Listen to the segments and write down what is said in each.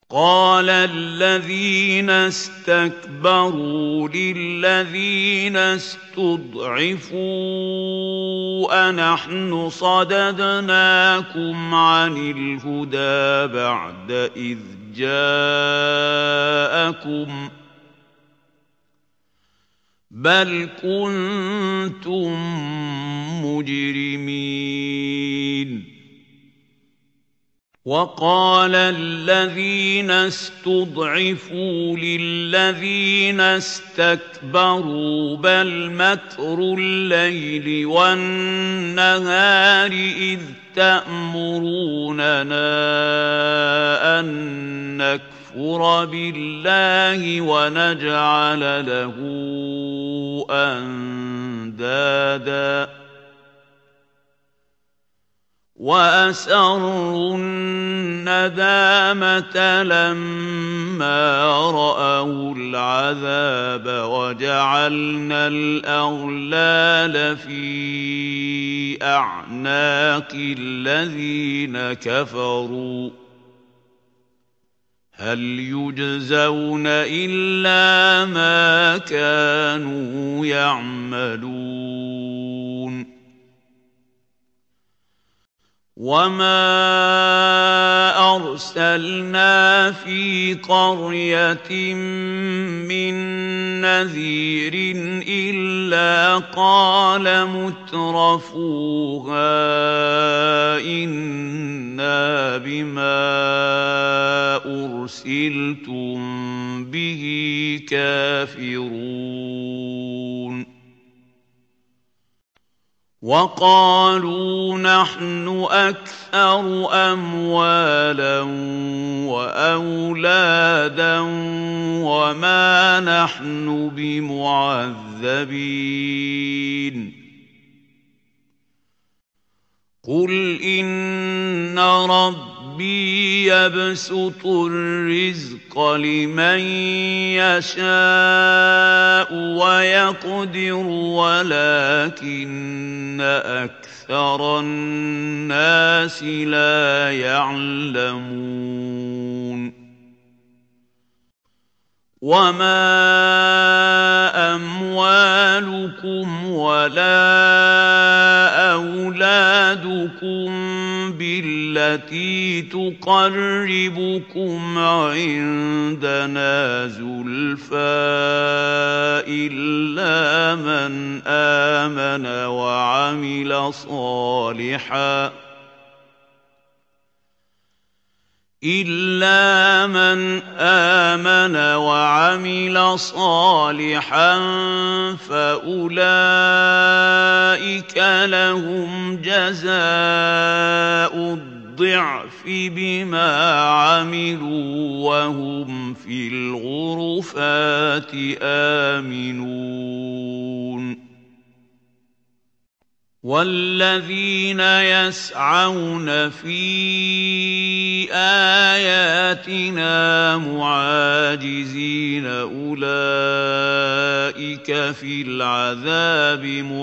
قال الذين استكبروا للذين استضعفوا أنحن صددناكم عن الهدى بعد إذ جاءكم بل كنتم مجرمين وقال الذين استضعفوا للذين استكبروا بل مكر الليل والنهار إذ تأمروننا أن نكفر بالله ونجعل له أندادا وأسروا الندامة لما رأوا العذاب وجعلنا الأغلال في أعناق الذين كفروا هل يجزون إلا ما كانوا يعملون وما أرسلنا في قرية من نذير إلا قال مترفوها إنا بما أرسلتم به كافرون وقالوا نحن أكثر أموالا وأولادا وما نحن بمعذبين قل إن ربي يبسط الرزق لمن يشاء ويقدر ولكن أكثر الناس لا يعلمون وما أموالكم ولا أولادكم بالتي تقربكم عندنا زلفى إلا من آمن وعمل صالحا فأولئك لهم جزاء الضعف بما عملوا وهم في الغرفات آمنون والذين يسعون في آياتنا معاجزين أولئك في العذاب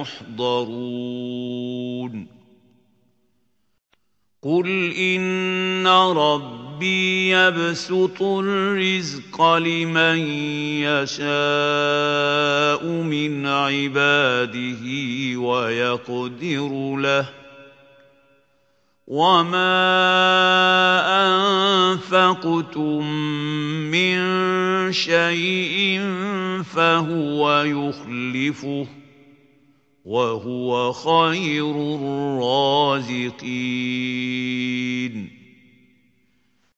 محضرون قل إن ربي يبسط الرزق لمن يشاء من عباده ويقدر له وما أنفقتم من شيء فهو يخلفه وهو خير الرازقين